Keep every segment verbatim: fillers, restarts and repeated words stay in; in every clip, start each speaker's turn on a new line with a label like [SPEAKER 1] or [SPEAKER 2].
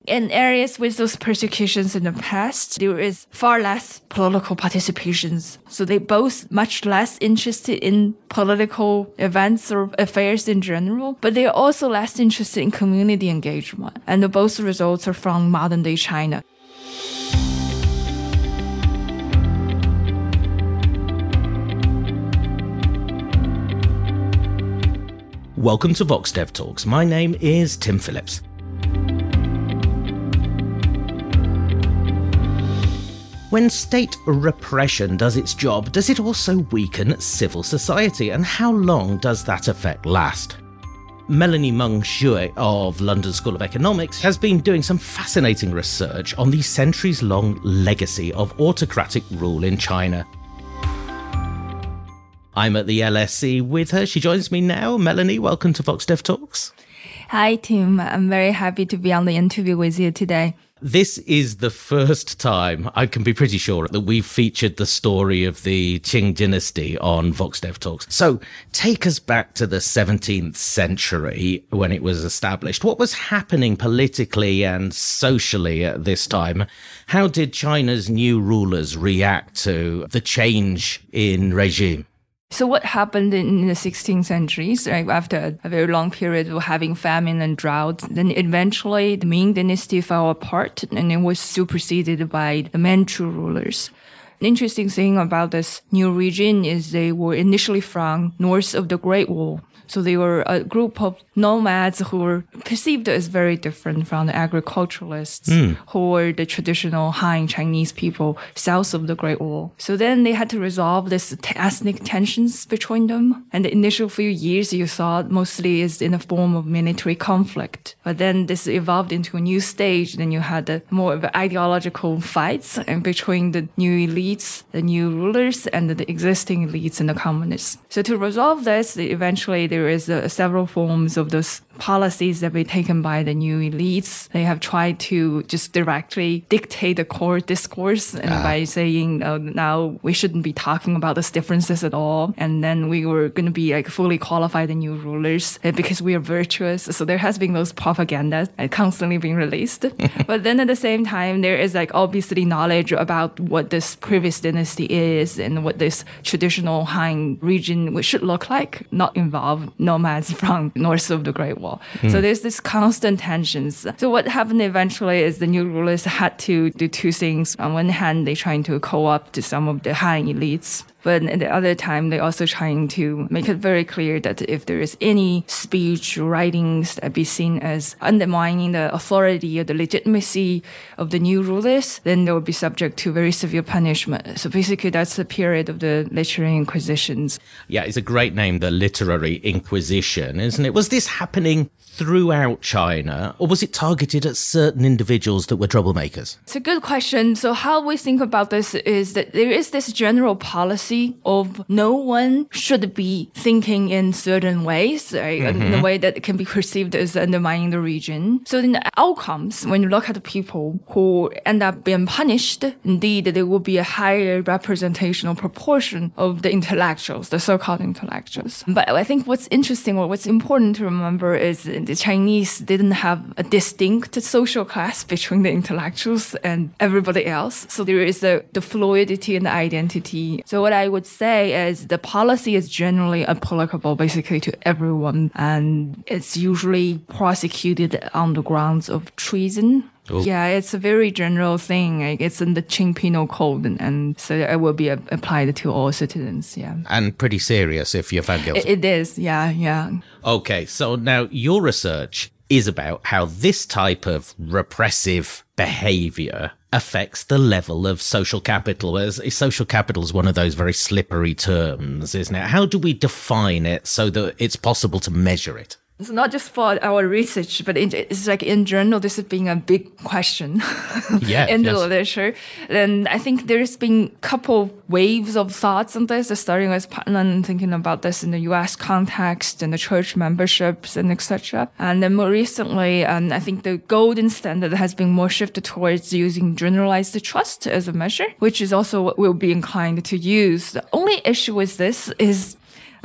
[SPEAKER 1] In areas with those persecutions in the past, there is far less political participations. So they both much less interested in political events or affairs in general, but they are also less interested in community engagement. And both results are from modern day China.
[SPEAKER 2] Welcome to Vox Dev Talks. My name is Tim Phillips. When state repression does its job, does it also weaken civil society? And how long does that effect last? Melanie Meng Xue of London School of Economics has been doing some fascinating research on the centuries-long legacy of autocratic rule in China. I'm at the L S E with her. She joins me now. Melanie, welcome to Vox Dev Talks.
[SPEAKER 1] Hi, Tim. I'm very happy to be on the interview with you today.
[SPEAKER 2] This is the first time, I can be pretty sure, that we've featured the story of the Qing dynasty on Vox Dev Talks. So take us back to the seventeenth century when it was established. What was happening politically and socially at this time? How did China's new rulers react to the change in regime?
[SPEAKER 1] So what happened in the sixteenth centuries, right, after a very long period of having famine and drought, then eventually the Ming dynasty fell apart and it was superseded by the Manchu rulers. An interesting thing about this new region is they were initially from north of the Great Wall. So they were a group of nomads who were perceived as very different from the agriculturalists mm. who were the traditional Han Chinese people south of the Great Wall. So then they had to resolve this ethnic tensions between them. And the initial few years you saw mostly is in the form of military conflict. But then this evolved into a new stage. Then you had the more of ideological fights and between the new elites, the new rulers, and the existing elites and the communists. So to resolve this, eventually they There is uh, several forms of those policies that were taken by the new elites. They have tried to just directly dictate the core discourse and ah. by saying, uh, now we shouldn't be talking about these differences at all. And then we were going to be like fully qualified the new rulers uh, because we are virtuous. So there has been those propagandas uh, constantly being released. But then at the same time, there is like obviously knowledge about what this previous dynasty is and what this traditional Han region should look like, not involve nomads from north of the Great Wall. Mm. So there's this constant tensions. So what happened eventually is the new rulers had to do two things. On one hand, they're trying to co-opt some of the Han elites. But at the other time, they're also trying to make it very clear that if there is any speech or writings that be seen as undermining the authority or the legitimacy of the new rulers, then they will be subject to very severe punishment. So basically, that's the period of the literary inquisitions.
[SPEAKER 2] Yeah, it's a great name, the Literary Inquisition, isn't it? Was this happening throughout China, or was it targeted at certain individuals that were troublemakers?
[SPEAKER 1] It's a good question. So how we think about this is that there is this general policy of no one should be thinking in certain ways, right? Mm-hmm. In a way that can be perceived as undermining the region. So in the outcomes, when you look at the people who end up being punished, indeed, there will be a higher representational proportion of the intellectuals, the so-called intellectuals. But I think what's interesting or what's important to remember is the Chinese didn't have a distinct social class between the intellectuals and everybody else. So there is a, the fluidity and the identity. So what I would say is the policy is generally applicable basically to everyone, and it's usually prosecuted on the grounds of treason. Oh. Yeah, it's a very general thing. Like it's in the Qing Penal Code, and, and so it will be a, applied to all citizens, yeah.
[SPEAKER 2] And pretty serious if you're found guilty.
[SPEAKER 1] It, it is, yeah, yeah.
[SPEAKER 2] Okay, so now your research is about how this type of repressive behavior affects the level of social capital. As social capital is one of those very slippery terms, isn't it? How do we define it so that it's possible to measure it?
[SPEAKER 1] It's not just for our research, but it's like in general, this has been a big question
[SPEAKER 2] yeah,
[SPEAKER 1] in the
[SPEAKER 2] yes.
[SPEAKER 1] literature. And I think there's been a couple waves of thoughts on this, starting with Putnam thinking about this in the U S context and the church memberships and et cetera. And then more recently, um, I think the golden standard has been more shifted towards using generalized trust as a measure, which is also what we'll be inclined to use. The only issue with this is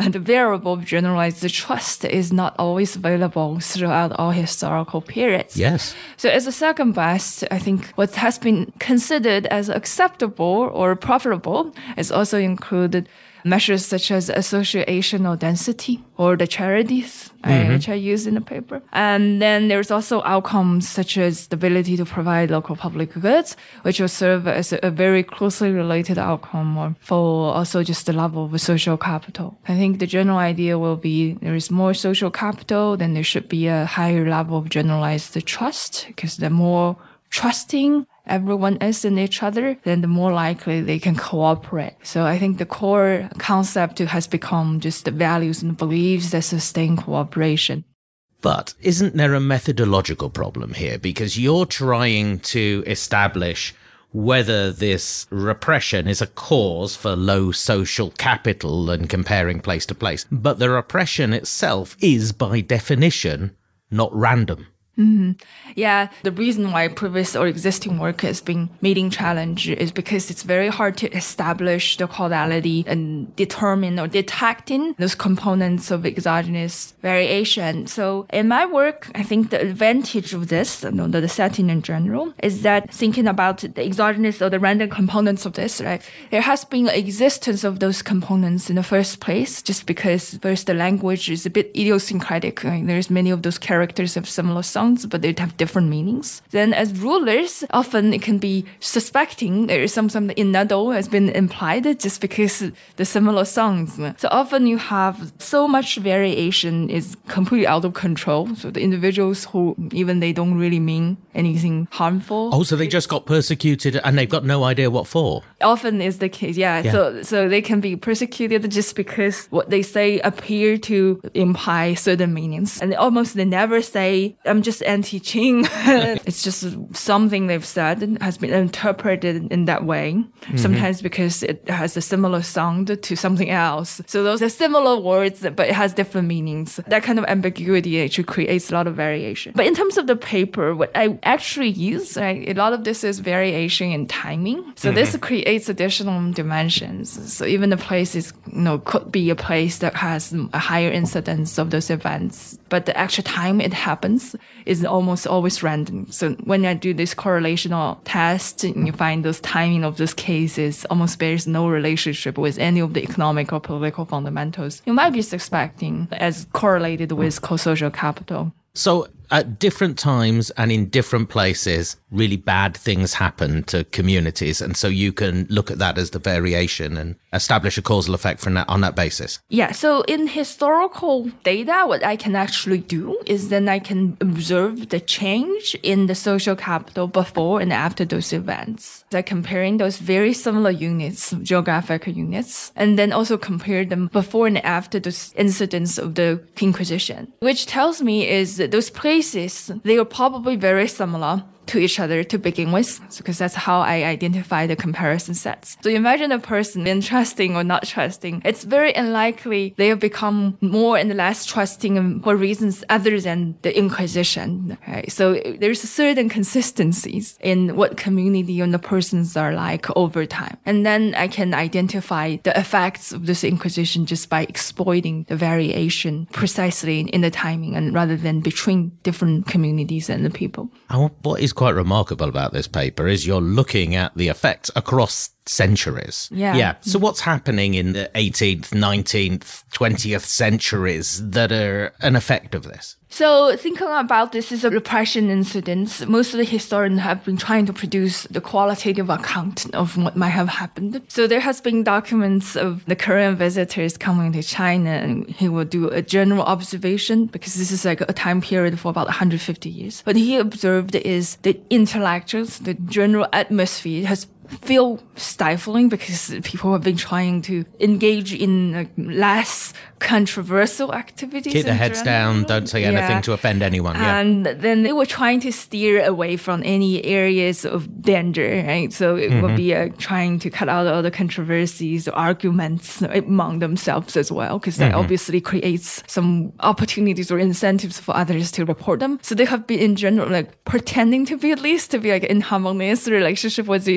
[SPEAKER 1] the variable of generalized trust is not always available throughout all historical periods.
[SPEAKER 2] Yes.
[SPEAKER 1] So as a second best, I think what has been considered as acceptable or profitable is also included measures such as associational density or the charities, mm-hmm. which I use in the paper. And then there's also outcomes such as the ability to provide local public goods, which will serve as a very closely related outcome or for also just the level of social capital. I think the general idea will be there is more social capital, then there should be a higher level of generalized trust, because the more trusting everyone is in each other, then the more likely they can cooperate. So I think the core concept has become just the values and beliefs that sustain cooperation.
[SPEAKER 2] But isn't there a methodological problem here? Because you're trying to establish whether this repression is a cause for low social capital and comparing place to place. But the repression itself is, by definition, not random.
[SPEAKER 1] Mm-hmm. Yeah, the reason why previous or existing work has been meeting challenge is because it's very hard to establish the causality and determine or detecting those components of exogenous variation. So in my work, I think the advantage of this, you know, the setting in general, is that thinking about the exogenous or the random components of this, right? There has been existence of those components in the first place, just because first the language is a bit idiosyncratic. Right? There's many of those characters of similar songs, but they have different meanings. Then as rulers, often it can be suspecting there is some something innate has been implied just because the similar songs. So often you have so much variation is completely out of control. So the individuals who even they don't really mean anything harmful.
[SPEAKER 2] Oh, so they just got persecuted and they've got no idea what for.
[SPEAKER 1] Often is the case, yeah. yeah. So so they can be persecuted just because what they say appear to imply certain meanings. And almost they never say, I'm just anti-Qing. It's just something they've said has been interpreted in that way. Mm-hmm. Sometimes because it has a similar sound to something else. So those are similar words, but it has different meanings. That kind of ambiguity actually creates a lot of variation. But in terms of the paper, what I actually use, right, a lot of this is variation in timing. So mm-hmm. this creates additional dimensions. So even the place is, you know, could be a place that has a higher incidence of those events, but the actual time it happens is almost always random. So when I do this correlational test, you find those timing of those cases almost bears no relationship with any of the economic or political fundamentals you might be suspecting as correlated with co-social capital.
[SPEAKER 2] So at different times and in different places, really bad things happen to communities. And so you can look at that as the variation and establish a causal effect from that on that basis.
[SPEAKER 1] Yeah. So in historical data, what I can actually do is then I can observe the change in the social capital before and after those events. So comparing those very similar units, geographic units, and then also compare them before and after those incidents of the Inquisition, which tells me is that those places, they are probably very similar to each other to begin with, because that's how I identify the comparison sets. So imagine a person being trusting or not trusting. It's very unlikely they have become more and less trusting for reasons other than the Inquisition. Right? So there's certain consistencies in what community and the persons are like over time. And then I can identify the effects of this Inquisition just by exploiting the variation precisely in the timing and rather than between different communities and the people.
[SPEAKER 2] And what is quite remarkable about this paper is you're looking at the effects across centuries.
[SPEAKER 1] Yeah.
[SPEAKER 2] Yeah. So what's happening in the eighteenth, nineteenth, twentieth centuries that are an effect of this?
[SPEAKER 1] So thinking about this as a repression incident, most of the historians have been trying to produce the qualitative account of what might have happened. So there has been documents of the Korean visitors coming to China, and he will do a general observation because this is like a time period for about one hundred fifty years. What he observed is the intellectuals, the general atmosphere has feel stifling because people have been trying to engage in like, less controversial activities.
[SPEAKER 2] Keep their heads
[SPEAKER 1] general.
[SPEAKER 2] down, don't say anything yeah. to offend anyone. Yeah.
[SPEAKER 1] And then they were trying to steer away from any areas of danger, right? So it mm-hmm. would be uh, trying to cut out all the controversies or arguments among themselves as well, because that mm-hmm. obviously creates some opportunities or incentives for others to report them. So they have been in general like pretending to be at least to be like in harmonious relationship with each other.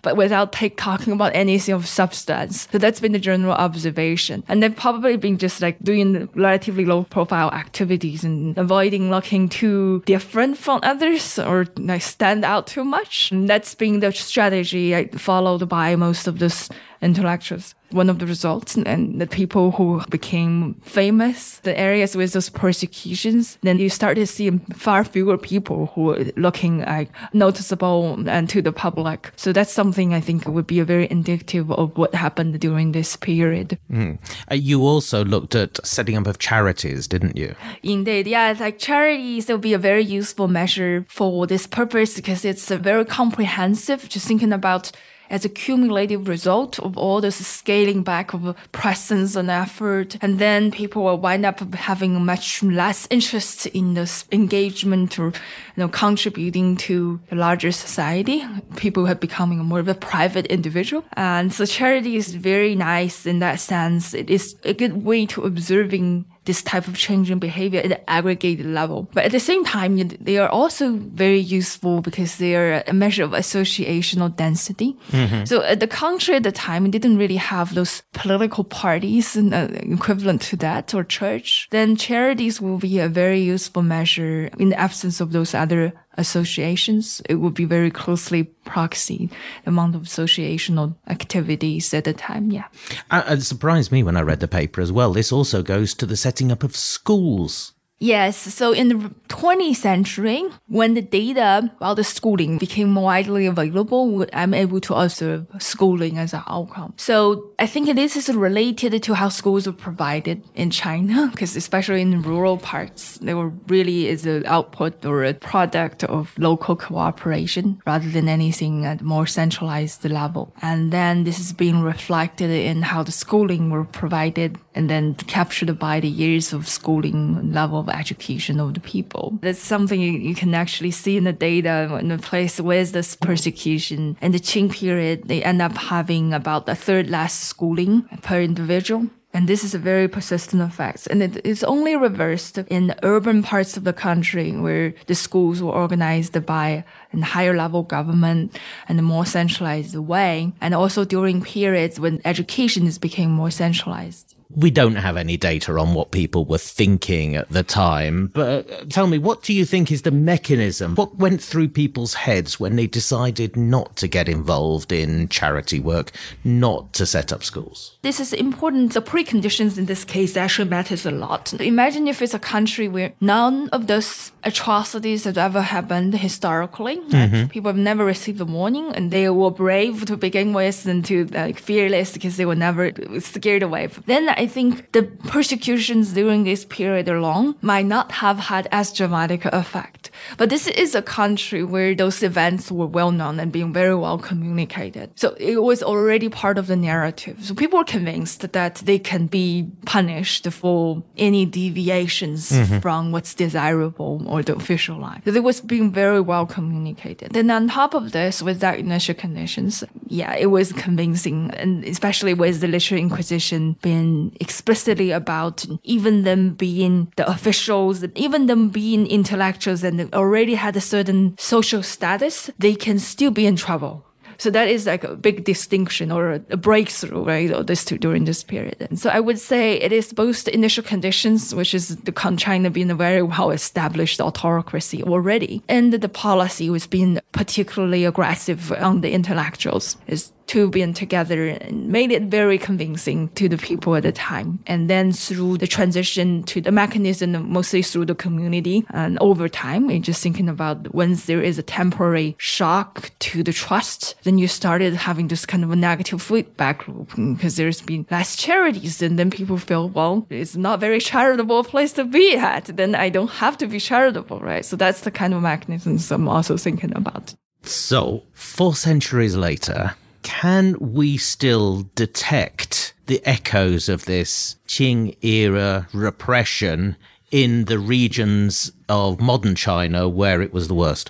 [SPEAKER 1] but without take, talking about anything of substance. So that's been the general observation. And they've probably been just like doing relatively low profile activities and avoiding looking too different from others or like stand out too much. And that's been the strategy like, followed by most of those intellectuals. One of the results, and the people who became famous, the areas with those persecutions, then you start to see far fewer people who are looking like noticeable and to the public. So that's something I think would be a very indicative of what happened during this period.
[SPEAKER 2] Mm. Uh, you also looked at setting up of charities, didn't you?
[SPEAKER 1] Indeed, yeah. Like charities will be a very useful measure for this purpose because it's a very comprehensive, just thinking about as a cumulative result of all this scaling back of presence and effort. And then people will wind up having much less interest in this engagement or, you know, contributing to the larger society. People have becoming more of a private individual. And so charity is very nice in that sense. It is a good way to observing this type of change in behavior at the aggregated level. But at the same time, they are also very useful because they are a measure of associational density. Mm-hmm. So at the country at the time, it didn't really have those political parties and, uh, equivalent to that or church. Then charities will be a very useful measure in the absence of those other associations. It would be very closely proxy the amount of associational activities at the time. Yeah.
[SPEAKER 2] Uh, it surprised me when I read the paper as well. This also goes to the setting up of schools.
[SPEAKER 1] Yes. So in the twentieth century, when the data about the schooling became more widely available, I'm able to observe schooling as an outcome. So I think this is related to how schools were provided in China, because especially in rural parts, they were really is an output or a product of local cooperation rather than anything at a more centralized level. And then this is being reflected in how the schooling were provided and then captured by the years of schooling level of education of the people. That's something you, you can actually see in the data in the place with this persecution. In the Qing period, they end up having about a third less schooling per individual. And this is a very persistent effect. And it is only reversed in urban parts of the country where the schools were organized by a higher level government in a more centralized way. And also during periods when education is became more centralized.
[SPEAKER 2] We don't have any data on what people were thinking at the time, but tell me, what do you think is the mechanism? What went through people's heads when they decided not to get involved in charity work, not to set up schools?
[SPEAKER 1] This is important. The preconditions in this case actually matters a lot. Imagine if it's a country where none of those atrocities have ever happened historically. Mm-hmm. People have never received a warning, and they were brave to begin with and to like fearless because they were never scared away. Then I think the persecutions during this period alone might not have had as dramatic an effect. But this is a country where those events were well known and being very well communicated. So it was already part of the narrative. So people were convinced that they can be punished for any deviations mm-hmm. from what's desirable or the official line. So it was being very well communicated. Then on top of this, with that initial conditions, yeah, it was convincing, and especially with the literary inquisition being explicitly about even them being the officials, even them being intellectuals and already had a certain social status, they can still be in trouble. So that is like a big distinction or a breakthrough, right, of this two during this period. And so I would say it is both the initial conditions, which is the China being a very well-established autocracy already, and the policy was being particularly aggressive on the intellectuals. Is two being together and made it very convincing to the people at the time. And then through the transition to the mechanism, mostly through the community, and over time, we're just thinking about once there is a temporary shock to the trust, then you started having this kind of a negative feedback loop because there's been less charities, and then people feel, well, it's not very charitable place to be at, then I don't have to be charitable, right? So that's the kind of mechanisms I'm also thinking about.
[SPEAKER 2] So, four centuries later, can we still detect the echoes of this Qing era repression in the regions of modern China where it was the worst?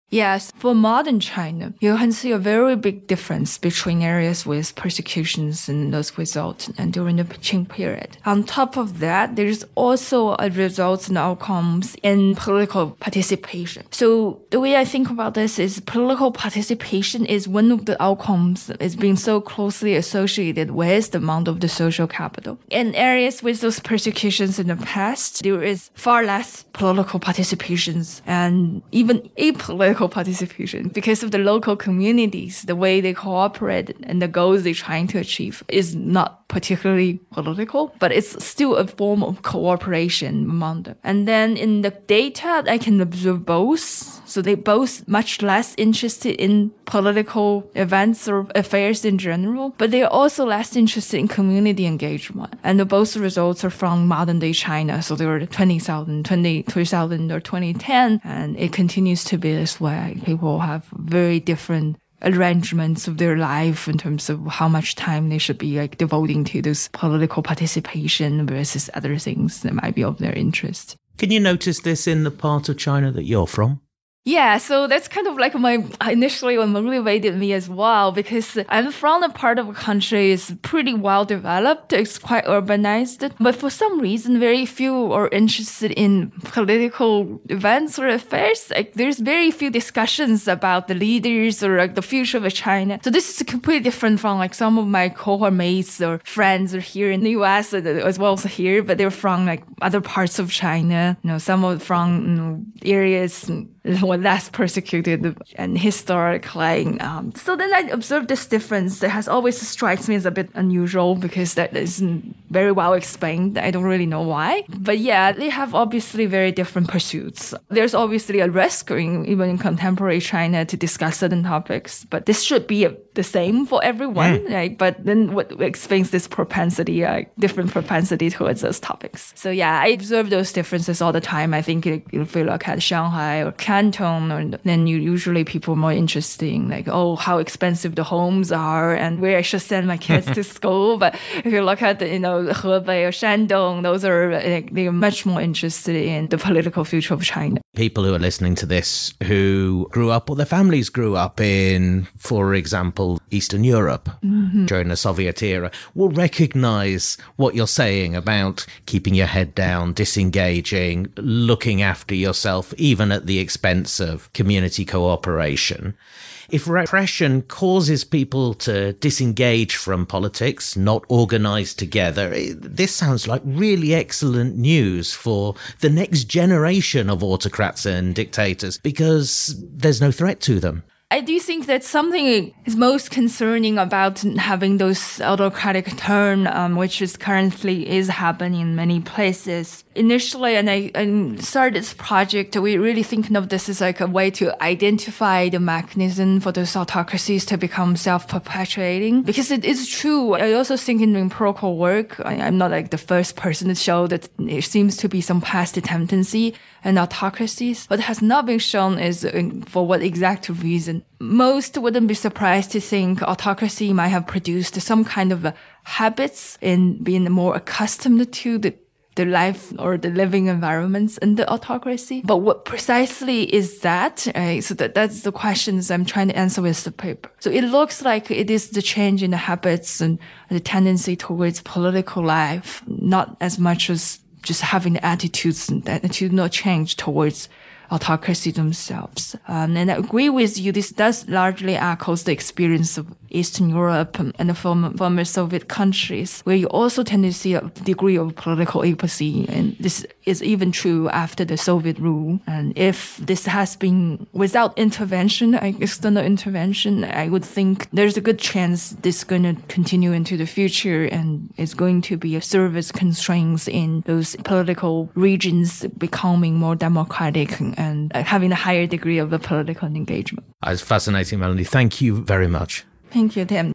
[SPEAKER 1] Yes, for modern China, you can see a very big difference between areas with persecutions and those results and during the Qing period. On top of that, there's also a results and outcomes in political participation. So the way I think about this is political participation is one of the outcomes that is being so closely associated with the amount of the social capital. In areas with those persecutions in the past, there is far less political participations and even apolitical participation because of the local communities, the way they cooperate and the goals they're trying to achieve is not particularly political, but it's still a form of cooperation among them. And then in the data, I can observe both. So they both much less interested in political events or affairs in general, but they are also less interested in community engagement. And the both results are from modern day China. So they were twenty thousand, twenty, two thousand or twenty ten. And it continues to be this way. People have very different arrangements of their life in terms of how much time they should be like devoting to this political participation versus other things that might be of their interest.
[SPEAKER 2] Can you notice this in the part of China that you're from?
[SPEAKER 1] Yeah, so that's kind of like my initially what motivated me as well, because I'm from a part of a country is pretty well developed. It's quite urbanized, but for some reason, very few are interested in political events or affairs. Like there's very few discussions about the leaders or like the future of China. So this is completely different from like some of my cohort mates or friends are here in the U S as well as here, but they're from like other parts of China. You know, some are from you know, areas were less persecuted and historically. Um, so then I observed this difference that has always strikes me as a bit unusual because that isn't very well explained. I don't really know why. But yeah, they have obviously very different pursuits. There's obviously a risk in, even in contemporary China to discuss certain topics, but this should be a, the same for everyone, mm. right? But then what explains this propensity, uh, different propensity towards those topics. So yeah, I observe those differences all the time. I think if you look at Shanghai or Canton, or then you usually people are more interested in like, oh, how expensive the homes are and where I should send my kids to school. But if you look at the, you know, Hebei or Shandong, those are like, they're much more interested in the political future of China.
[SPEAKER 2] People who are listening to this who grew up or their families grew up in, for example, Eastern Europe mm-hmm. during the Soviet era will recognize what you're saying about keeping your head down, disengaging, looking after yourself, even at the expense of community cooperation. If repression causes people to disengage from politics, not organize together, this sounds like really excellent news for the next generation of autocrats and dictators because there's no threat to them.
[SPEAKER 1] I do think that something is most concerning about having those autocratic turn, um, which is currently is happening in many places. Initially, and I, I started this project, we really thinking of this as like a way to identify the mechanism for those autocracies to become self-perpetuating. Because it is true. I also think in empirical work, I, I'm not like the first person to show that there seems to be some past tendency in autocracies. What has not been shown is in, for what exact reason. Most wouldn't be surprised to think autocracy might have produced some kind of habits in being more accustomed to the the life or the living environments in the autocracy. But what precisely is that? Right? So that, that's the questions I'm trying to answer with the paper. So it looks like it is the change in the habits and the tendency towards political life, not as much as just having the attitudes and attitudinal change towards autocracy themselves. Um, and I agree with you, this does largely echoes the experience of Eastern Europe and the former, former Soviet countries, where you also tend to see a degree of political apathy. And this is even true after the Soviet rule. And if this has been without intervention, external intervention, I would think there's a good chance this is going to continue into the future and it's going to be a service constraints in those political regions becoming more democratic and having a higher degree of a political engagement.
[SPEAKER 2] It's fascinating, Melanie. Thank you very much.
[SPEAKER 1] Thank you, Tim.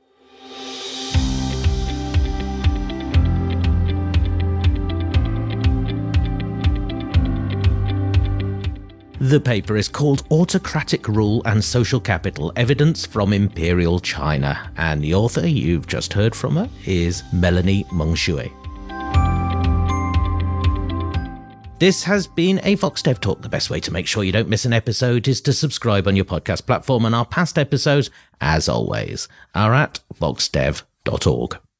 [SPEAKER 2] The paper is called Autocratic Rule and Social Capital, Evidence from Imperial China. And the author you've just heard from her is Melanie Meng Xue. This has been a VoxDev Talk. The best way to make sure you don't miss an episode is to subscribe on your podcast platform, and our past episodes, as always, are at vox dev dot org.